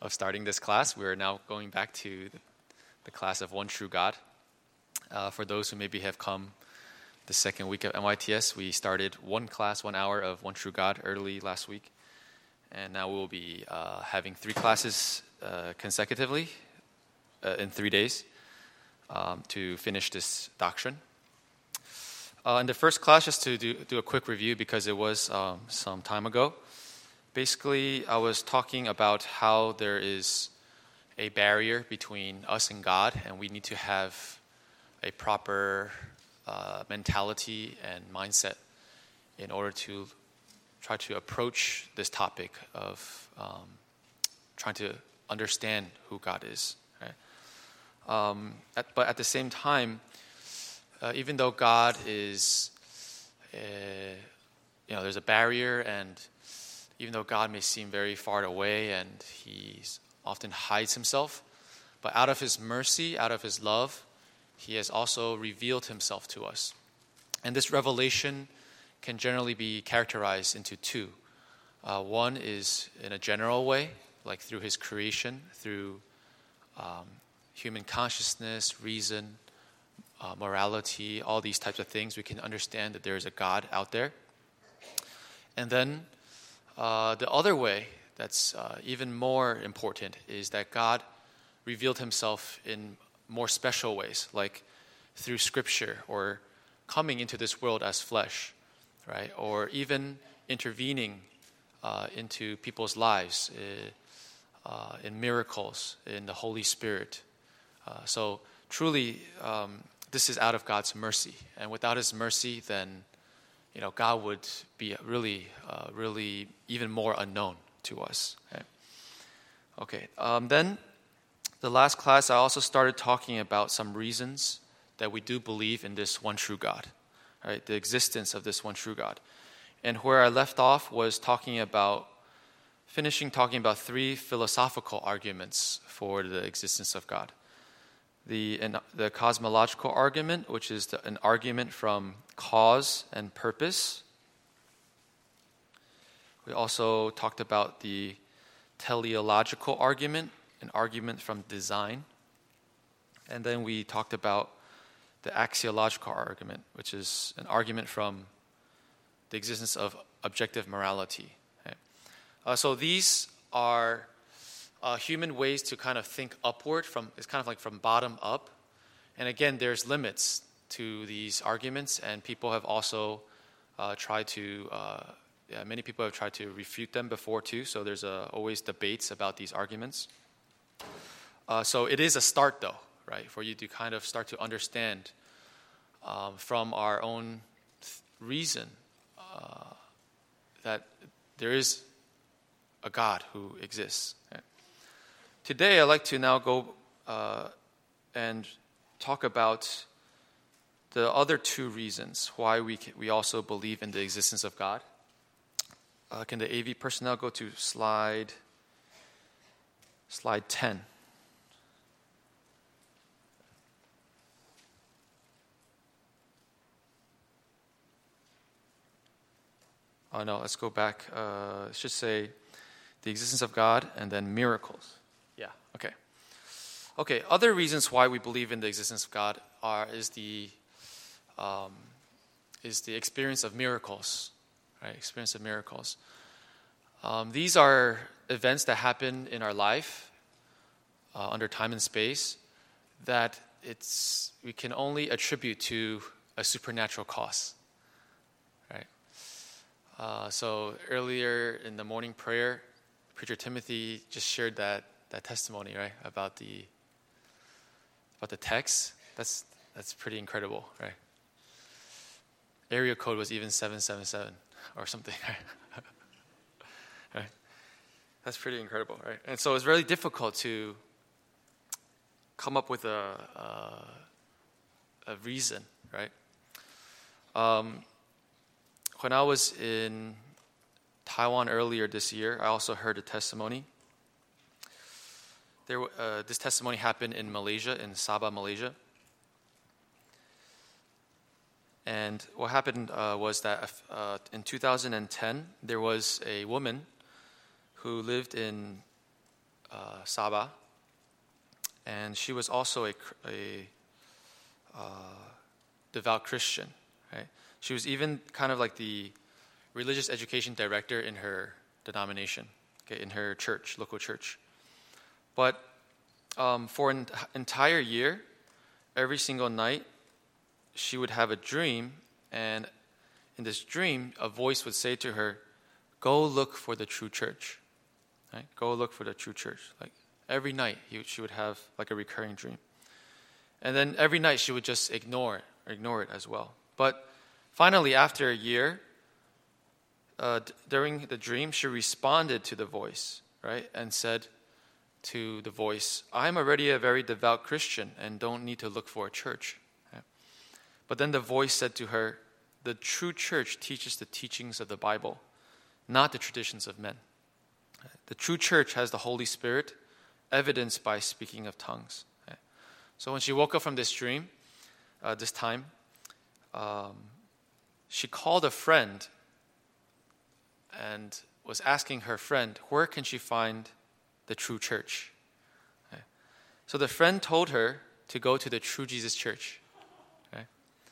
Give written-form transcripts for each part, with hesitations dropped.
of starting this class. We're now going back to the class of One True God. For those who maybe have come the second week of NYTS, we started one class, 1 hour of One True God early last week. And now we'll be having 3 classes consecutively in 3 days to finish this doctrine. In the first class, just to do a quick review because it was some time ago, basically I was talking about how there is a barrier between us and God, and we need to have a proper mentality and mindset in order to try to approach this topic of trying to understand who God is. Right? But at the same time, even though God is, there's a barrier, and even though God may seem very far away and He often hides Himself, but out of His mercy, out of His love, He has also revealed Himself to us. And this revelation can generally be characterized into 2. One is in a general way, like through His creation, through human consciousness, reason, morality, all these types of things. We can understand that there is a God out there. And then the other way that's even more important is that God revealed Himself in more special ways, like through Scripture or coming into this world as flesh, right? Or even intervening into people's lives in miracles, in the Holy Spirit. So truly, this is out of God's mercy. And without His mercy, then God would be really even more unknown to us. Okay. Then the last class, I also started talking about some reasons that we do believe in this one true God, right? The existence of this one true God. And where I left off was finishing talking about 3 philosophical arguments for the existence of God. The cosmological argument, which is an argument from cause and purpose. We also talked about the teleological argument, an argument from design. And then we talked about the axiological argument, which is an argument from the existence of objective morality. Okay? So these are human ways to kind of think upward. It's kind of like from bottom up. And again, there's limits to these arguments, and people have also many people have tried to refute them before too. So there's always debates about these arguments. So it is a start, though, right, for you to kind of start to understand from our own reason that there is a God who exists. Okay? Today, I'd like to now go and talk about the other 2 reasons why we also believe in the existence of God. Can the AV personnel go to slide 10? Oh no, let's go back. It should say the existence of God and then miracles. Yeah, okay. Okay, other reasons why we believe in the existence of God is the experience of miracles, right? Experience of miracles. These are events that happen in our life under time and space that we can only attribute to a supernatural cause, right? So earlier in the morning prayer, Preacher Timothy just shared that testimony, right, about the text. That's pretty incredible, right? Area code was even 777 or something, right? Right? That's pretty incredible, right? And so it's really difficult to come up with a reason, right? When I was in Taiwan earlier this year, I also heard a testimony. This testimony happened in Malaysia, in Sabah, Malaysia. And what happened was that in 2010, there was a woman who lived in Saba, and she was also a devout Christian. Right? She was even kind of like the religious education director in her denomination, okay, in her church, local church. But for an entire year, every single night, she would have a dream, and in this dream, a voice would say to her, "Go look for the true church." Right? Go look for the true church. Like every night, she would have like a recurring dream. And then every night, she would just ignore it as well. But finally, after a year, during the dream, she responded to the voice, right? And said to the voice, "I'm already a very devout Christian and don't need to look for a church." Right? But then the voice said to her, "The true church teaches the teachings of the Bible, not the traditions of men. The true church has the Holy Spirit, evidenced by speaking of tongues." Right? So when she woke up from this dream, this time, she called a friend and was asking her friend, where can she find the true church? Right? So the friend told her to go to the True Jesus Church. Right?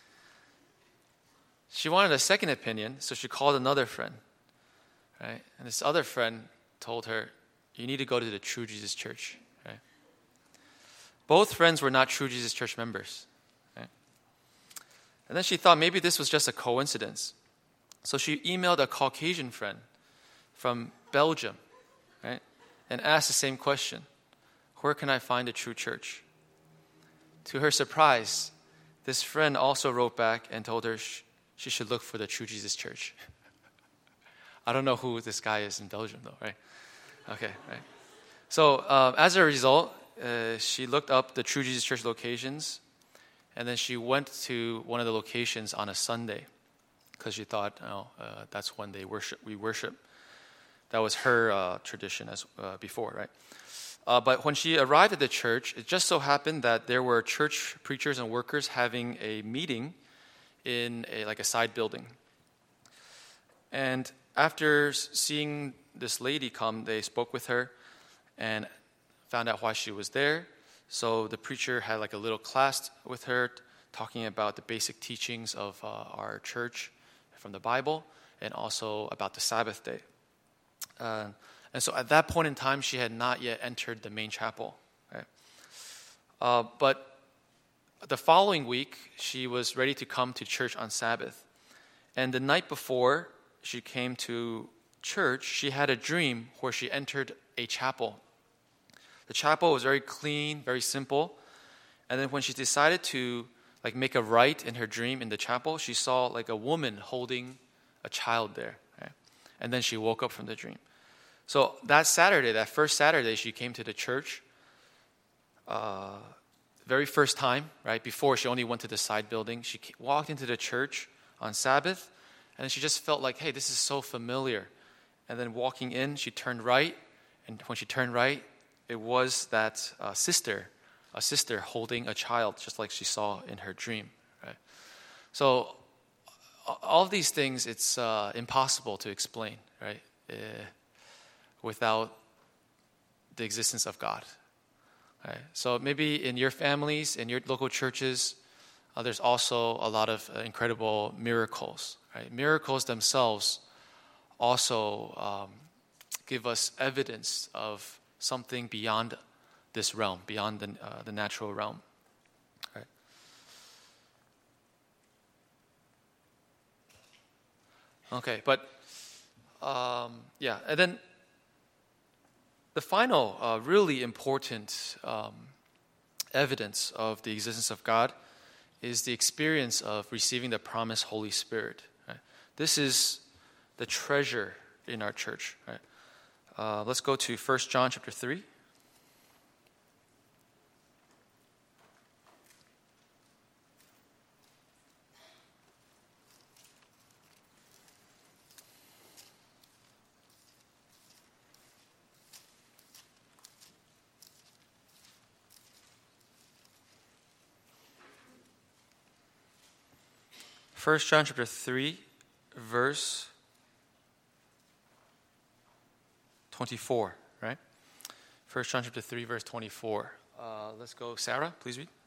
She wanted a second opinion, so she called another friend. Right? And this other friend told her, you need to go to the True Jesus Church. Right? Both friends were not True Jesus Church members. Right? And then she thought maybe this was just a coincidence. So she emailed a Caucasian friend from Belgium, right, and asked the same question, where can I find a true church? To her surprise, this friend also wrote back and told her she should look for the True Jesus Church. I don't know who this guy is in Belgium, though, right? Okay, right. So as a result, she looked up the True Jesus Church locations, and then she went to one of the locations on a Sunday because she thought, that's when we worship. That was her tradition as before, right? But when she arrived at the church, it just so happened that there were church preachers and workers having a meeting in a side building. And after seeing this lady come, they spoke with her and found out why she was there. So the preacher had like a little class with her talking about the basic teachings of our church from the Bible and also about the Sabbath day. And so at that point in time, she had not yet entered the main chapel. Right? But the following week, she was ready to come to church on Sabbath. And the night before she came to church, she had a dream where she entered a chapel. The chapel was very clean, very simple. And then when she decided to make a right in her dream in the chapel, she saw a woman holding a child there. Right? And then she woke up from the dream. So that first Saturday, she came to the church. Very first time, right? Before she only went to the side building. She walked into the church on Sabbath, and she just felt like, hey, this is so familiar. And then walking in, she turned right, and when she turned right, it was that a sister holding a child, just like she saw in her dream. Right? So all of these things, it's impossible to explain, right? Without the existence of God. Right? So maybe in your families, in your local churches, there's also a lot of incredible miracles. Right? Miracles themselves also give us evidence of something beyond this realm, beyond the natural realm. Right? Okay, but and then the final really important evidence of the existence of God is the experience of receiving the promised Holy Spirit. Right? This is the treasure in our church. Right? Let's go to 1 John chapter 3. First John chapter 3, verse 24, right? 1 John chapter 3, verse 24. Let's go. Sarah, please read.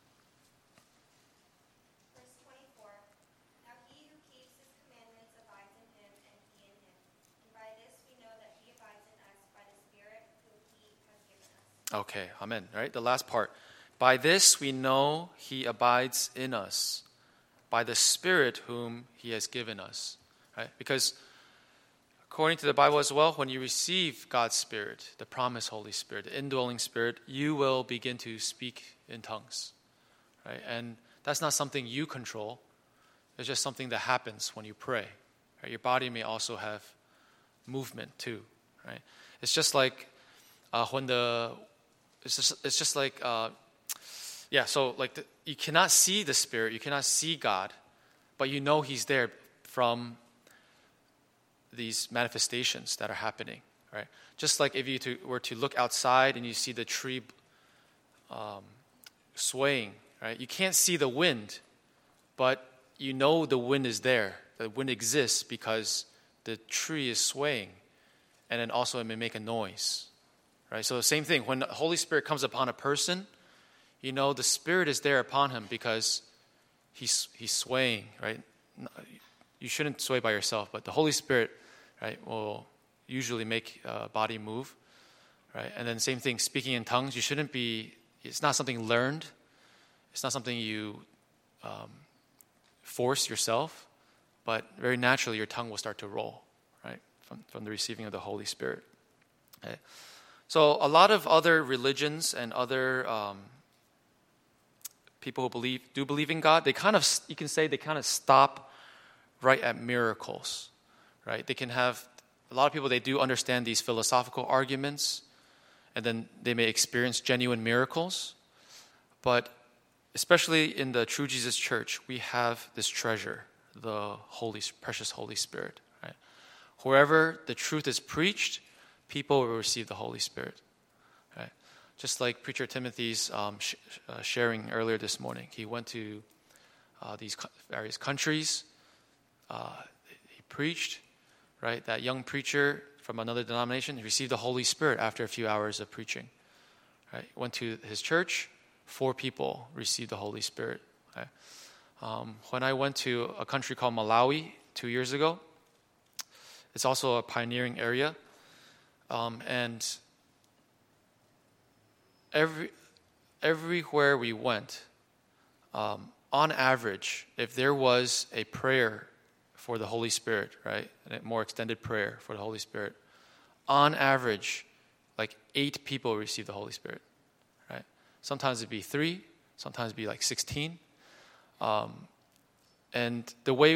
Verse 24. Now he who keeps his commandments abides in him, and he in him. And by this we know that he abides in us by the Spirit whom he has given us. Okay, amen. All right, the last part. By this we know he abides in us, by the Spirit whom he has given us. Right? Because according to the Bible as well, when you receive God's Spirit, the promised Holy Spirit, the indwelling Spirit, you will begin to speak in tongues. Right? And that's not something you control. It's just something that happens when you pray. Right? Your body may also have movement too. Right? It's just like you cannot see the Spirit, you cannot see God, but you know He's there from these manifestations that are happening, right? Just like if you were to look outside and you see the tree swaying, right? You can't see the wind, but you know the wind is there. The wind exists because the tree is swaying, and then also it may make a noise, right? So the same thing, when the Holy Spirit comes upon a person, you know the Spirit is there upon him because he's swaying, right? You shouldn't sway by yourself, but the Holy Spirit, right, will usually make a body move, right? And then same thing, speaking in tongues, it's not something learned. It's not something you force yourself, but very naturally your tongue will start to roll, right, from the receiving of the Holy Spirit. Okay? So a lot of other religions and other people who do believe in God, you can say they kind of stop right at miracles, right? They can have, a lot of people, they do understand these philosophical arguments, and then they may experience genuine miracles. But especially in the True Jesus Church, we have this treasure, the precious Holy Spirit, right? Wherever the truth is preached, people will receive the Holy Spirit, right? Just like Preacher Timothy's sharing earlier this morning. He went to these various countries. He preached, right? That young preacher from another denomination, he received the Holy Spirit after a few hours of preaching. Right? Went to his church, 4 people received the Holy Spirit. Right? When I went to a country called Malawi 2 years ago, it's also a pioneering area, and everywhere we went, on average, if there was a prayer for the Holy Spirit, right, a more extended prayer for the Holy Spirit, on average, like 8 people receive the Holy Spirit, right? Sometimes it'd be 3, sometimes it'd be like 16. And the way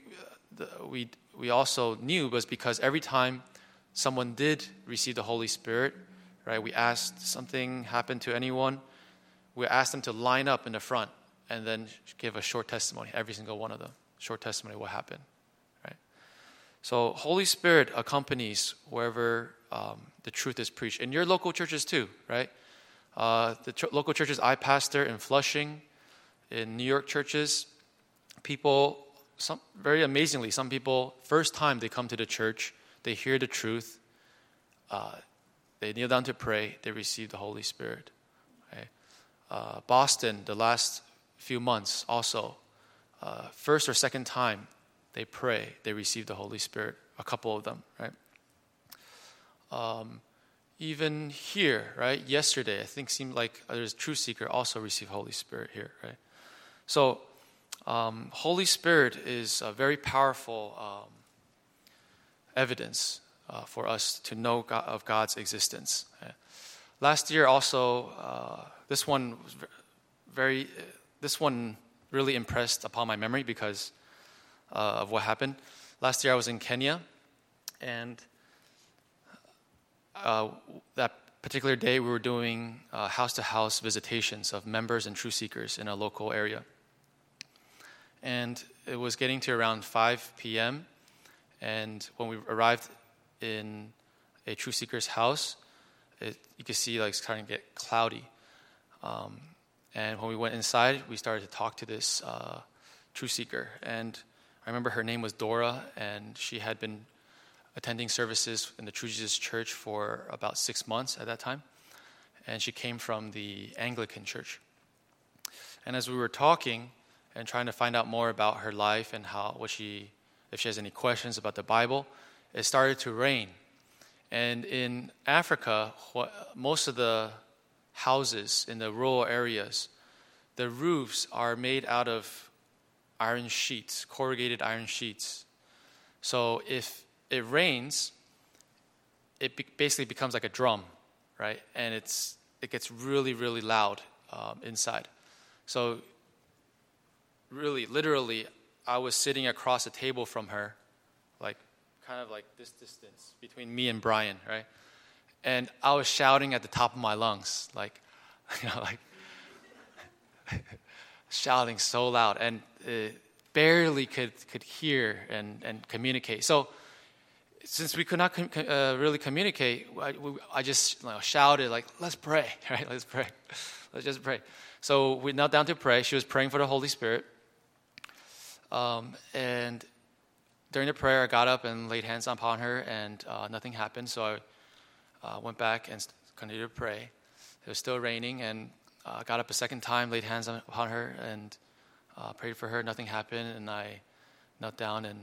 we also knew was because every time someone did receive the Holy Spirit, right, we asked something happened to anyone, we asked them to line up in the front and then give a short testimony, every single one of them. Short testimony what happened, right? So Holy Spirit accompanies wherever the truth is preached. In your local churches too, right? Local churches I pastor in Flushing, in New York churches, very amazingly, some people, first time they come to the church, they hear the truth, they kneel down to pray, they receive the Holy Spirit. Right? Boston, the last few months also, first or second time they pray, they receive the Holy Spirit, a couple of them, right? Even here, right, yesterday, I think seemed like there's Truth Seeker also received Holy Spirit here, right? So, Holy Spirit is a very powerful evidence for us to know of God's existence. Right? Last year also, this one really impressed upon my memory because of what happened. Last year I was in Kenya, and that particular day we were doing house-to-house visitations of members and truth seekers in a local area. And it was getting to around 5 p.m., and when we arrived in a truth seeker's house, you could see like it's starting to get cloudy. And when we went inside, we started to talk to this truth seeker. And I remember her name was Dora, and she had been attending services in the True Jesus Church for about 6 months at that time. and she came from the Anglican church. And as we were talking and trying to find out more about her life and if she has any questions about the Bible, it started to rain. And in Africa, most of the houses in the rural areas, the roofs are made out of iron sheets, corrugated iron sheets. So if it rains, it basically becomes like a drum, right? And it gets really, really loud inside. So really, literally, I was sitting across the table from her, like kind of like this distance between me and Brian, right? And I was shouting at the top of my lungs, like, shouting so loud, and barely could hear and communicate. So since we could not really communicate, I just shouted, like, let's pray, right? Let's pray. Let's just pray. So we knelt down to pray. She was praying for the Holy Spirit. And during the prayer, I got up and laid hands upon her, and nothing happened. So I went back and continued to pray. It was still raining, and I got up a second time, laid hands upon her, and prayed for her. Nothing happened, and I knelt down, and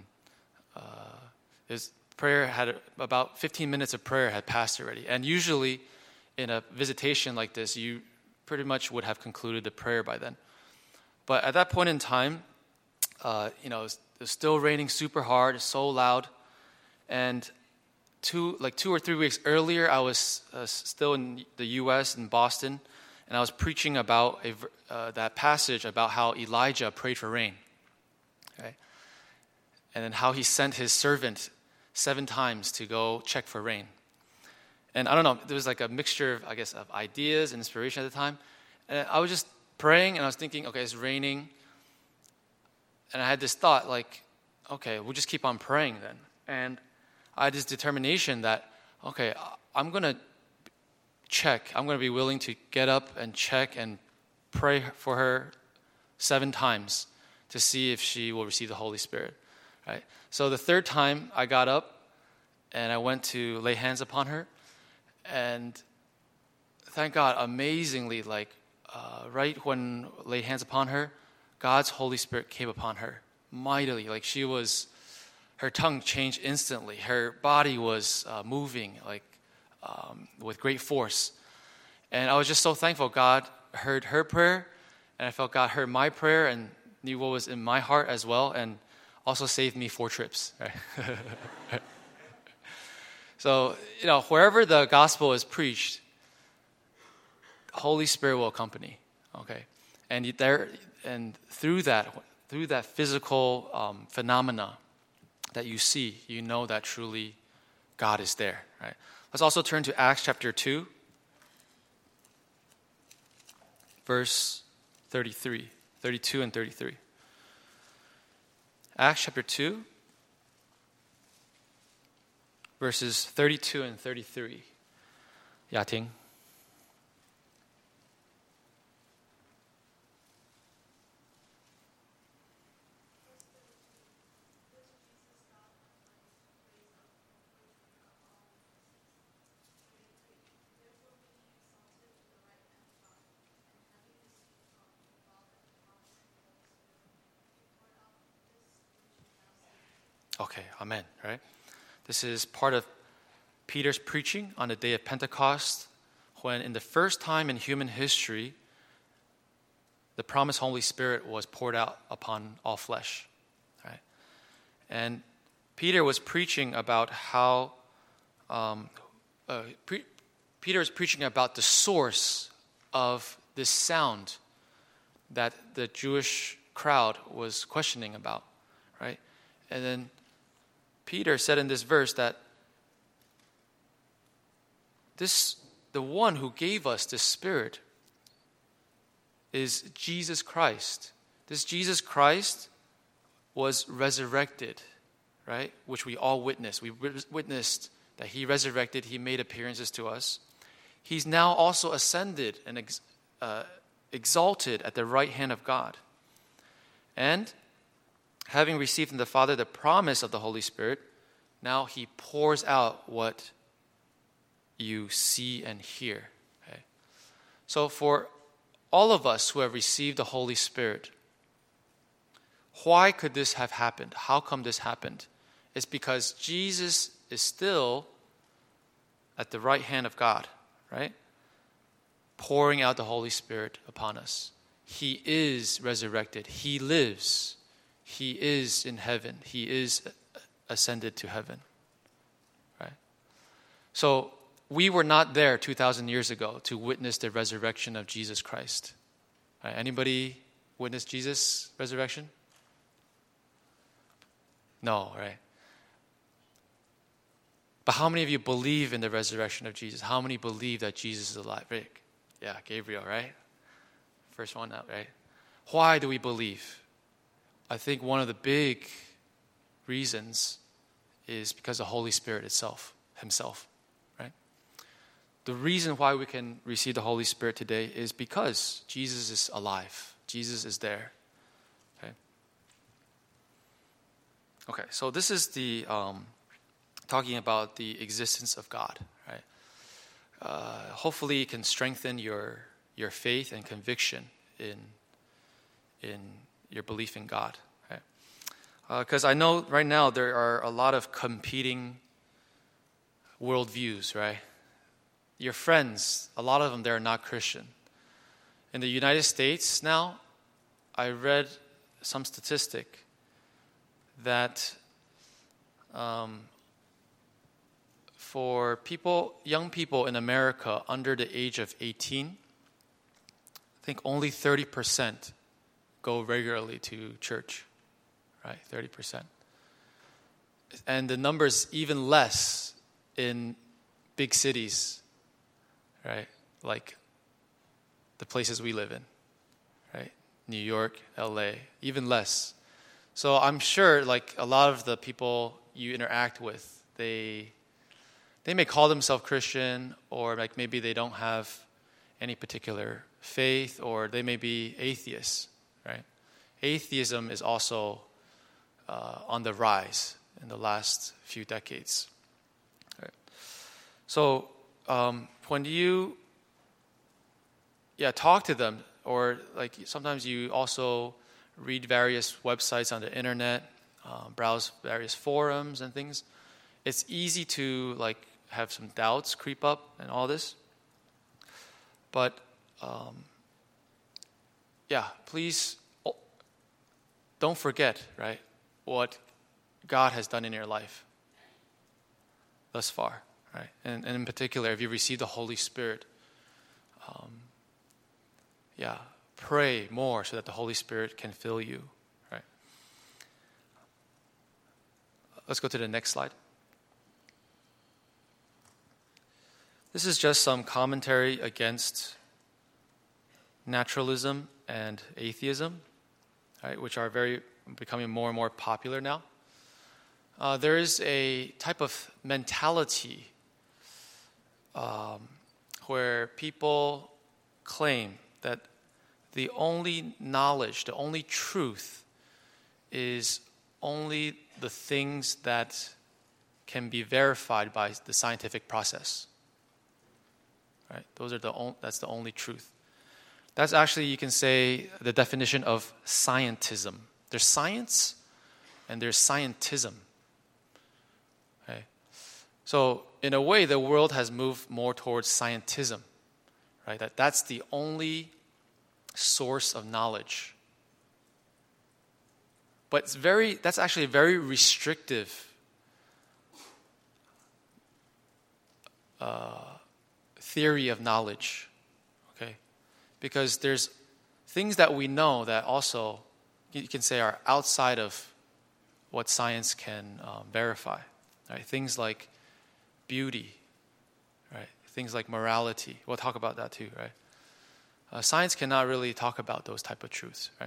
prayer had about 15 minutes of prayer had passed already. And usually, in a visitation like this, you pretty much would have concluded the prayer by then. But at that point in time, it was still raining super hard, so loud, and 2 or 3 weeks earlier, I was still in the U.S. in Boston, and I was preaching about that passage about how Elijah prayed for rain, okay? And then how he sent his servant 7 times to go check for rain. And I don't know, there was like a mixture, of ideas and inspiration at the time. And I was just praying, and I was thinking, okay, it's raining. And I had this thought, like, okay, we'll just keep on praying then. And I had this determination that, okay, I'm going to check. I'm going to be willing to get up and check and pray for her 7 times to see if she will receive the Holy Spirit, right? So the 3rd time I got up and I went to lay hands upon her, and thank God, amazingly, right when I laid hands upon her, God's Holy Spirit came upon her mightily. Like her tongue changed instantly. Her body was moving with great force. And I was just so thankful God heard her prayer, and I felt God heard my prayer and knew what was in my heart as well, and also saved me 4 trips. Right? So, wherever the gospel is preached, Holy Spirit will accompany. Okay, and through that physical phenomena that you see, you know that truly God is there. Right? Let's also turn to Acts chapter 2, verse 32 and 33. Acts chapter 2, verses 32 and 33. Yating. Okay, amen, right? This is part of Peter's preaching on the day of Pentecost, when in the first time in human history, the promised Holy Spirit was poured out upon all flesh, right? And Peter was preaching about how, Peter is preaching about the source of this sound that the Jewish crowd was questioning about, right? And then Peter said in this verse that the one who gave us this Spirit is Jesus Christ. This Jesus Christ was resurrected, right? Which we all witnessed. We witnessed that he resurrected. He made appearances to us. He's now also ascended and exalted at the right hand of God. And having received from the Father the promise of the Holy Spirit, now he pours out what you see and hear. Okay? So for all of us who have received the Holy Spirit, why could this have happened? How come this happened? It's because Jesus is still at the right hand of God, right? Pouring out the Holy Spirit upon us. He is resurrected. He lives. He is in heaven. He is ascended to heaven, right? So we were not there 2,000 years ago to witness the resurrection of Jesus Christ. Right? Anybody witness Jesus' resurrection? No, right? But how many of you believe in the resurrection of Jesus? How many believe that Jesus is alive? Rick? Yeah, Gabriel, right? First one out, right? Why do we believe? I think one of the big reasons is because the Holy Spirit himself, right? The reason why we can receive the Holy Spirit today is because Jesus is alive. Jesus is there. Okay, so this is the talking about the existence of God, right? Hopefully it can strengthen your faith and conviction in your belief in God, right? Because I know right now there are a lot of competing worldviews, right? Your friends, a lot of them, they're not Christian. In the United States now, I read some statistic that for young people in America under the age of 18, I think only 30% go regularly to church, right? 30%. And the number is even less in big cities, right? Like the places we live in, right? New York, LA, even less. So I'm sure like a lot of the people you interact with, they may call themselves Christian, or like maybe they don't have any particular faith, or they may be atheists, right? Atheism is also on the rise in the last few decades. Right. So when you talk to them, or like sometimes you also read various websites on the internet, browse various forums and things, it's easy to like have some doubts creep up and all this. But please don't forget, right, what God has done in your life thus far, right? And in particular, if you receive the Holy Spirit, pray more so that the Holy Spirit can fill you, right? Let's go to the next slide. This is just some commentary against naturalism and atheism, right, which are becoming more and more popular now. There is a type of mentality where people claim that the only knowledge, the only truth is only the things that can be verified by the scientific process. Right? That's the only truth. That's actually, you can say, the definition of scientism. There's science and there's scientism. Okay? So in a way, the world has moved more towards scientism, right? That's the only source of knowledge. But that's actually a very restrictive theory of knowledge, okay? Because there's things that we know that also, you can say, are outside of what science can verify, right? Things like beauty, right? Things like morality. We'll talk about that too, right? Science cannot really talk about those type of truths, right?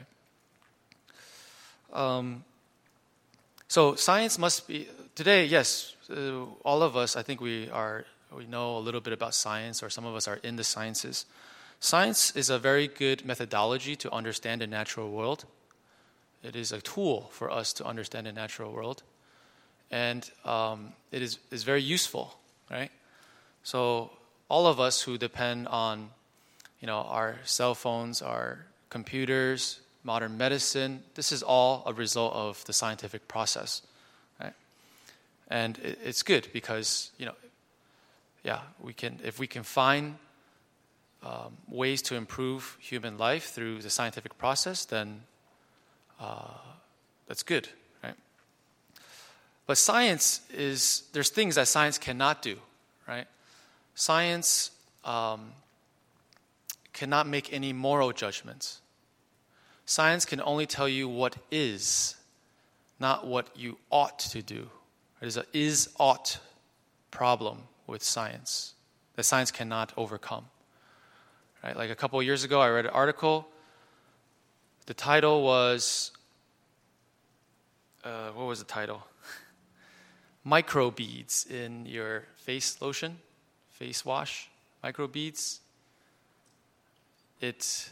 So science must be, today, yes, all of us, I think we know a little bit about science, or some of us are in the sciences. Science is a very good methodology to understand the natural world. It is a tool for us to understand the natural world. And it is very useful, right? So all of us who depend on our cell phones, our computers, modern medicine, this is all a result of the scientific process, right? And it's good because, if we can find ways to improve human life through the scientific process, then that's good, right? But there's things that science cannot do, right? Science cannot make any moral judgments. Science can only tell you what is, not what you ought to do. There's a is-ought problem with science that science cannot overcome. Right? Like a couple of years ago, I read an article. The title was, what was the title? Microbeads in your face lotion, face wash. Microbeads. It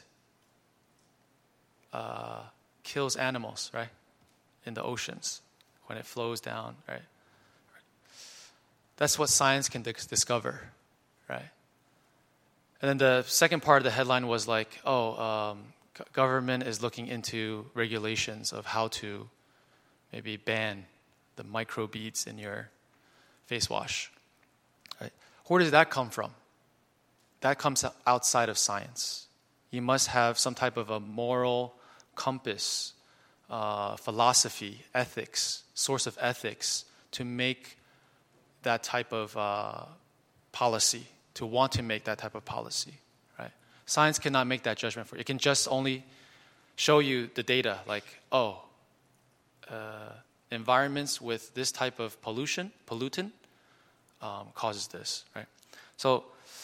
kills animals, right? In the oceans when it flows down, right? That's what science can discover, right? And then the second part of the headline was like, government is looking into regulations of how to maybe ban the microbeads in your face wash. Right? Where does that come from? That comes outside of science. You must have some type of a moral compass, philosophy, ethics, source of ethics to make that type of policy, to want to make that type of policy, right? Science cannot make that judgment for you. It can just only show you the data, like, environments with this type of pollutant causes this, right? So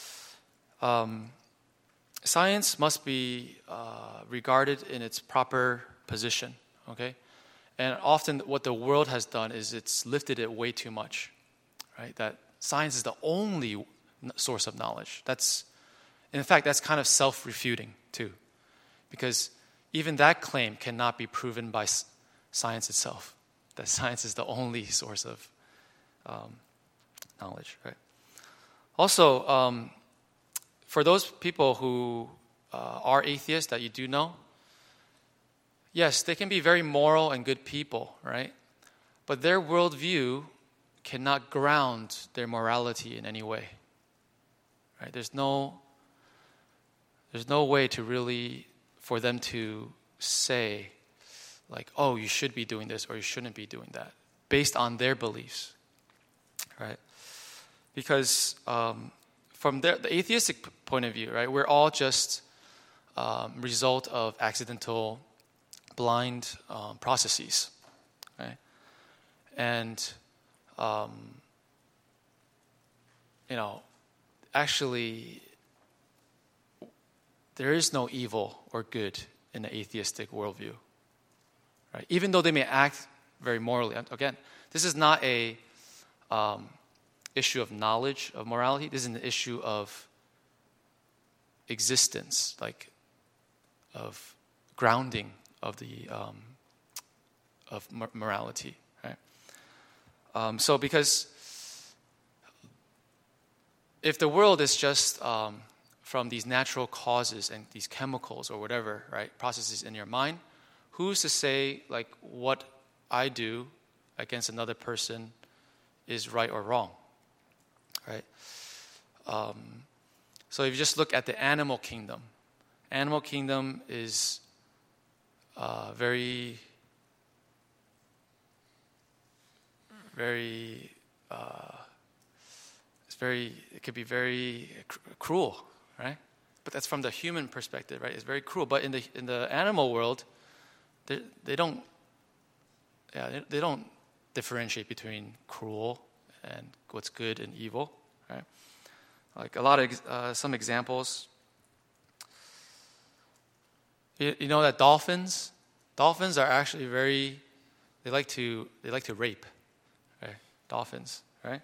science must be regarded in its proper position, okay? And often what the world has done is it's lifted it way too much, right? That science is the only source of knowledge. In fact, that's kind of self-refuting too, because even that claim cannot be proven by science itself, that science is the only source of knowledge, right? Also, for those people who are atheists that you do know, yes, they can be very moral and good people, right? But their worldview cannot ground their morality in any way, right? There's no way to really, for them to say, like, oh, you should be doing this or you shouldn't be doing that, based on their beliefs, right? Because from the atheistic point of view, right, we're all just result of accidental, blind processes, right? And actually, there is no evil or good in the atheistic worldview, right? Even though they may act very morally. Again, this is not a issue of knowledge of morality. This is an issue of existence, like of grounding of the of morality, right? So because if the world is just from these natural causes and these chemicals or whatever, right, processes in your mind, who's to say like what I do against another person is right or wrong, right? So if you just look at the animal kingdom is very it could be very cruel, right? But that's from the human perspective, right? It's very cruel. But in the animal world, they don't differentiate between cruel and what's good and evil, right? Like a lot of some examples. You know that dolphins are actually they like to rape, right? Dolphins, right?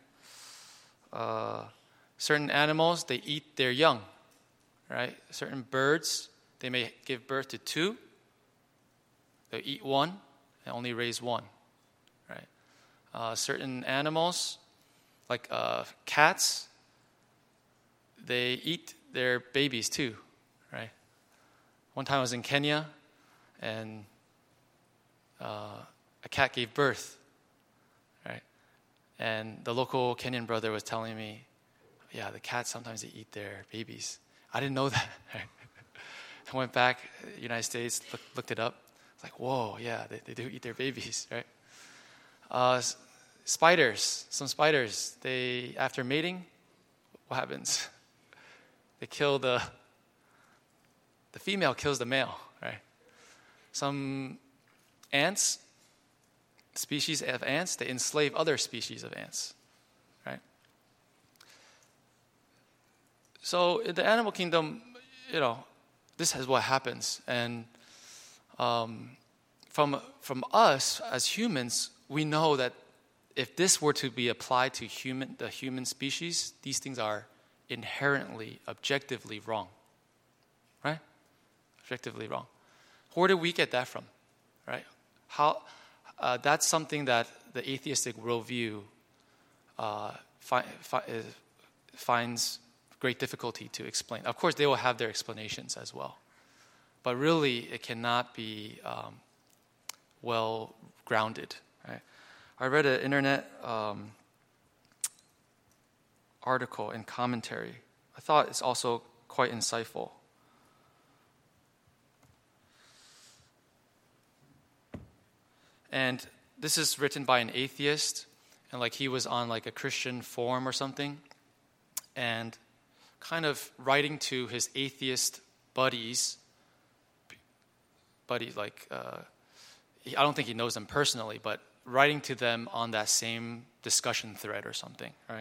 Certain animals, they eat their young, right? Certain birds, they may give birth to 2. They eat 1 and only raise 1, right? Certain animals, like cats, they eat their babies too, right? One time I was in Kenya, and a cat gave birth, right? And the local Kenyan brother was telling me, yeah, the cats sometimes they eat their babies. I didn't know that. I went back, United States, looked it up. It's like, whoa, yeah, they do eat their babies, right? Some spiders, they after mating, what happens? They kill the female kills the male, right? Some ants, species of ants, they enslave other species of ants, right? So in the animal kingdom, this is what happens. And from us as humans, we know that if this were to be applied to the human species, these things are inherently, objectively wrong, right? Objectively wrong. Where did we get that from, right? How? That's something that the atheistic worldview finds great difficulty to explain. Of course, they will have their explanations as well, but really, it cannot be well grounded. Right? I read an internet article and commentary. I thought it's also quite insightful. And this is written by an atheist, and he was on a Christian forum or something, and kind of writing to his atheist buddies. I don't think he knows them personally, but writing to them on that same discussion thread or something, right?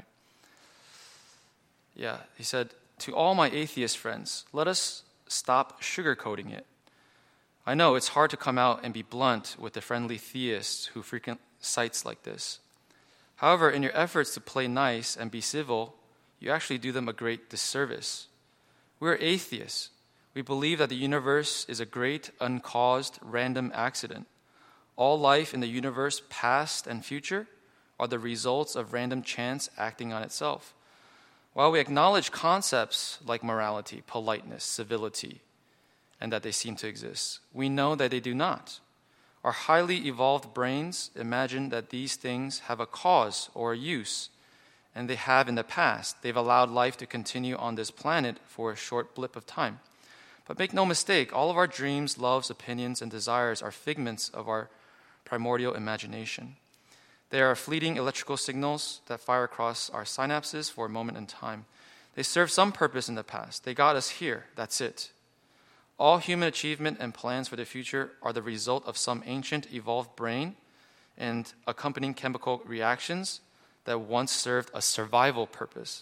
Yeah, he said, "To all my atheist friends, let us stop sugarcoating it. I know it's hard to come out and be blunt with the friendly theists who frequent sites like this. However, in your efforts to play nice and be civil, you actually do them a great disservice. We're atheists. We believe that the universe is a great, uncaused, random accident. All life in the universe, past and future, are the results of random chance acting on itself. While we acknowledge concepts like morality, politeness, civility, and that they seem to exist, we know that they do not. Our highly evolved brains imagine that these things have a cause or a use, and they have in the past. They've allowed life to continue on this planet for a short blip of time. But make no mistake, all of our dreams, loves, opinions, and desires are figments of our primordial imagination. They are fleeting electrical signals that fire across our synapses for a moment in time. They served some purpose in the past. They got us here. That's it. All human achievement and plans for the future are the result of some ancient evolved brain and accompanying chemical reactions that once served a survival purpose.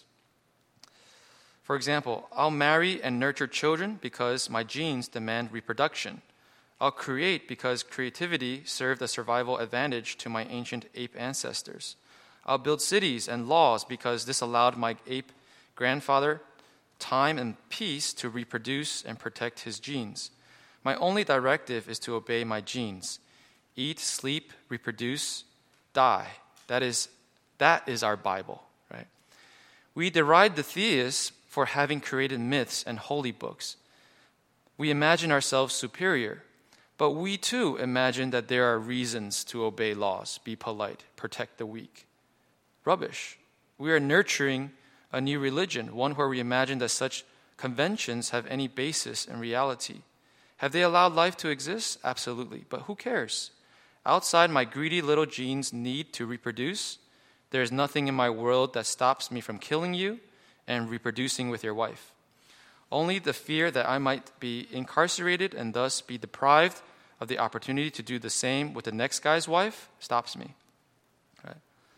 For example, I'll marry and nurture children because my genes demand reproduction. I'll create because creativity served a survival advantage to my ancient ape ancestors. I'll build cities and laws because this allowed my ape grandfather time and peace to reproduce and protect his genes. My only directive is to obey my genes. Eat, sleep, reproduce, die. That is our Bible, right? We deride the theists for having created myths and holy books. We imagine ourselves superior, but we too imagine that there are reasons to obey laws, be polite, protect the weak. Rubbish. We are nurturing a new religion, one where we imagine that such conventions have any basis in reality. Have they allowed life to exist? Absolutely. But who cares? Outside my greedy little genes' need to reproduce, there is nothing in my world that stops me from killing you and reproducing with your wife. Only the fear that I might be incarcerated and thus be deprived of the opportunity to do the same with the next guy's wife stops me. Right?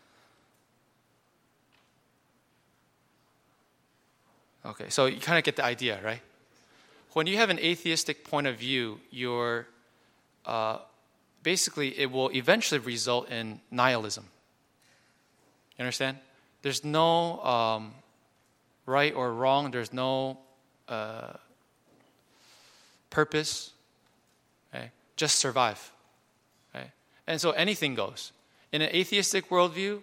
Okay, so you kind of get the idea, right? When you have an atheistic point of view, you're basically it will eventually result in nihilism. You understand? There's no right or wrong. There's no purpose. Okay? Just survive. Okay? And so anything goes. In an atheistic worldview,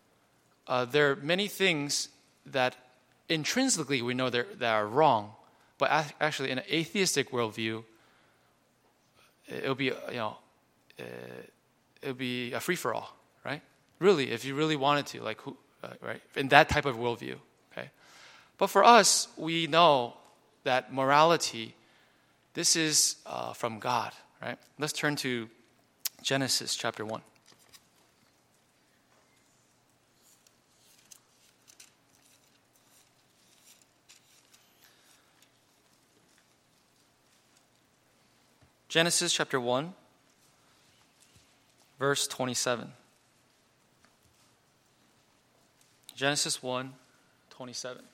there are many things that intrinsically we know that are wrong, But actually, in an atheistic worldview, it'll be it'll be a free for all, right? Really, if you really wanted to, like right, in that type of worldview, okay. But for us, we know that morality, this is from God, right? Let's turn to Genesis chapter 1. Genesis chapter 1, verse 27. Genesis 1, 27.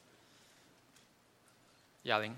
Yaling.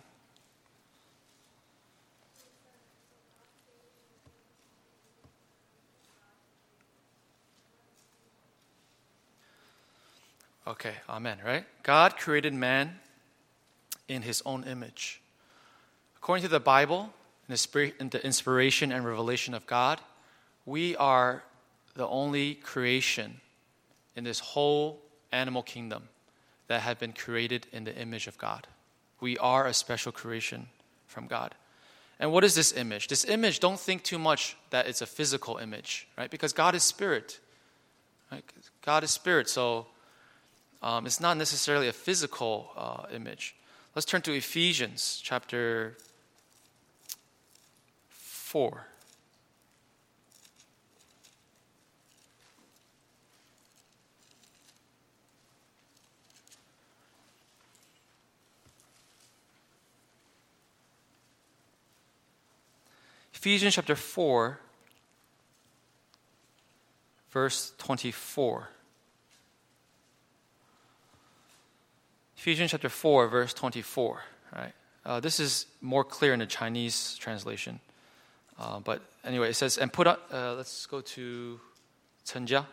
Okay, amen, right? God created man in his own image. According to the Bible, in the inspiration and revelation of God, we are the only creation in this whole animal kingdom that have been created in the image of God. We are a special creation from God. And what is this image? This image, don't think too much that it's a physical image, right? Because God is spirit. Right? God is spirit, so it's not necessarily a physical image. Let's turn to Ephesians chapter 4. Ephesians chapter 4, verse 24. Ephesians chapter 4, verse 24. Right? This is more clear in the Chinese translation. But anyway, it says, and put up, let's go to Chen Jia.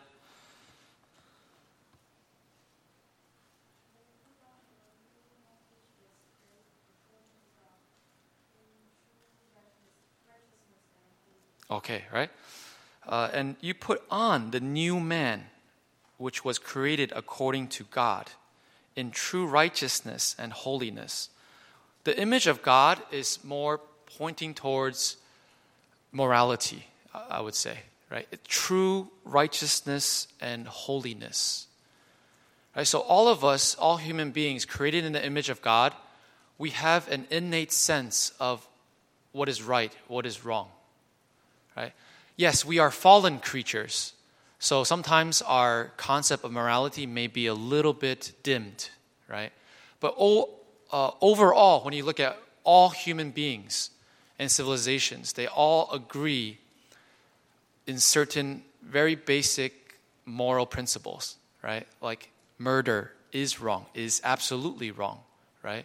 Okay, right? And you put on the new man, which was created according to God, in true righteousness and holiness. The image of God is more pointing towards morality, I would say, right? True righteousness and holiness. Right? So all of us, all human beings created in the image of God, we have an innate sense of what is right, what is wrong. Right? Yes, we are fallen creatures, so sometimes our concept of morality may be a little bit dimmed, right? But overall, when you look at all human beings and civilizations, they all agree in certain very basic moral principles, right? Like murder is wrong, is absolutely wrong, right?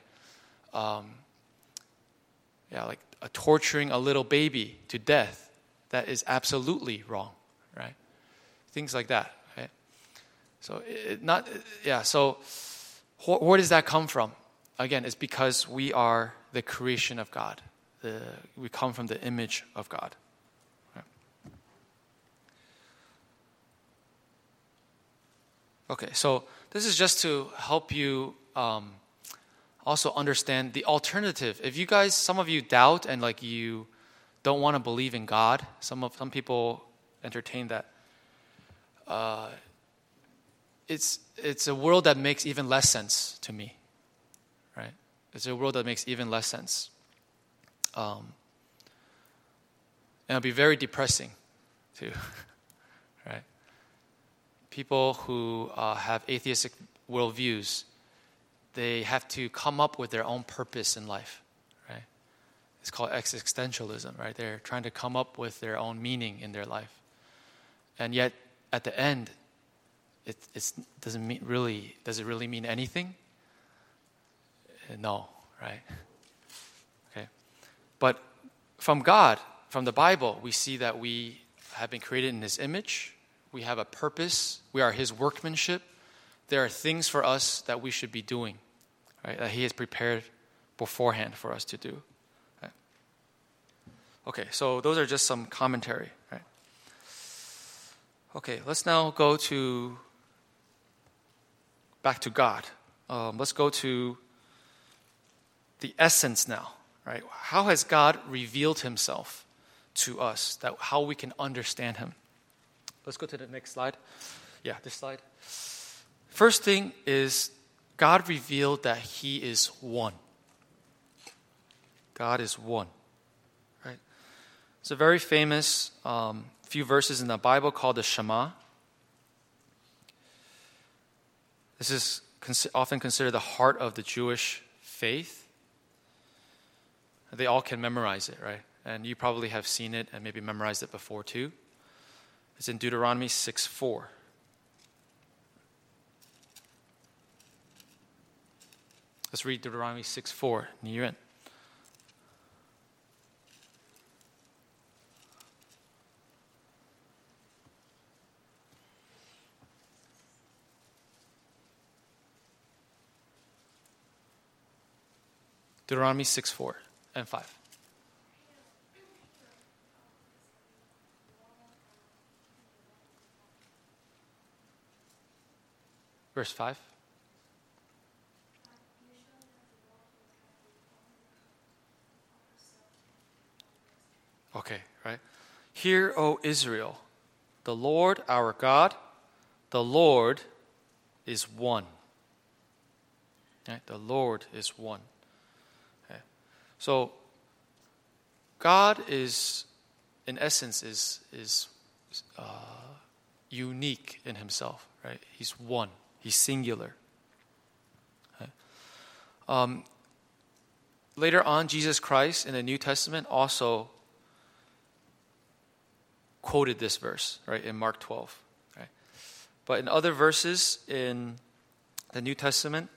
Like torturing a little baby to death, that is absolutely wrong, right? Things like that, right? So So where does that come from? Again, it's because we are the creation of God. We come from the image of God. Right? Okay, so this is just to help you also understand the alternative. If you guys, some of you doubt and like you don't want to believe in God, some people entertain that. It's a world that makes even less sense to me, right? It's a world that makes even less sense. And it'll be very depressing, too, right? People who have atheistic worldviews, they have to come up with their own purpose in life, right? It's called existentialism, right? They're trying to come up with their own meaning in their life. And yet, at the end, does it really mean anything? No, right? Okay. But from God, from the Bible, we see that we have been created in His image. We have a purpose. We are His workmanship. There are things for us that we should be doing, right? That He has prepared beforehand for us to do. Right? Okay, so those are just some commentary, right? Okay, let's now go back to God. Let's go to the essence now, right? How has God revealed himself to us, that how we can understand him? Let's go to the next slide. Yeah, this slide. First thing is God revealed that he is one. God is one, right? It's a very famous few verses in the Bible called the Shema. This is often considered the heart of the Jewish faith. They all can memorize it, right? And you probably have seen it and maybe memorized it before too. It's in Deuteronomy 6:4. Let's read Deuteronomy 6:4. 你愿. Deuteronomy 6:4 and 5. Verse 5. Okay, right? Hear, O Israel, the Lord our God, the Lord is one. Right? The Lord is one. Okay. So, God is, in essence, is unique in himself, right? He's one. He's singular. Okay. Later on, Jesus Christ in the New Testament also quoted this verse, right, in Mark 12. Right? But in other verses in the New Testament,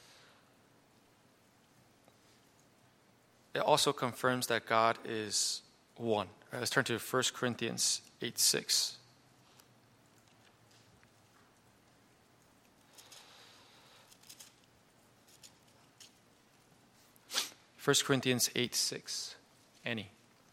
it also confirms that God is one. Right, let's turn to 1 Corinthians 8:6. 1 Corinthians 8:6. Annie.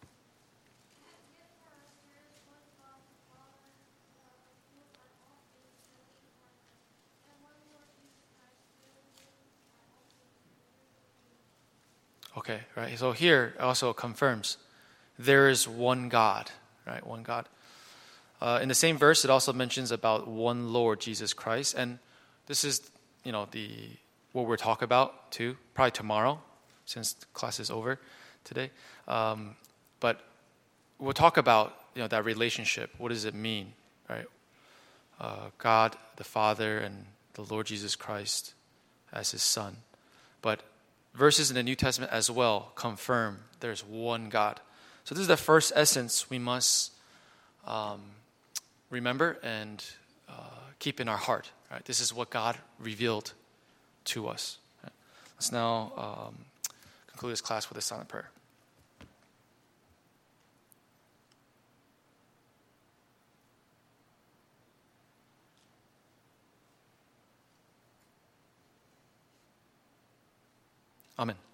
Okay, right. So here it also confirms there is one God, right? One God. In the same verse, it also mentions about one Lord Jesus Christ, and this is, what we're talking about too. Probably tomorrow, since class is over today. But we'll talk about that relationship. What does it mean, right? God the Father and the Lord Jesus Christ as his Son, but verses in the New Testament as well confirm there's one God. So this is the first essence we must remember and keep in our heart. Right? This is what God revealed to us. Right? Let's now conclude this class with a silent prayer. Amen.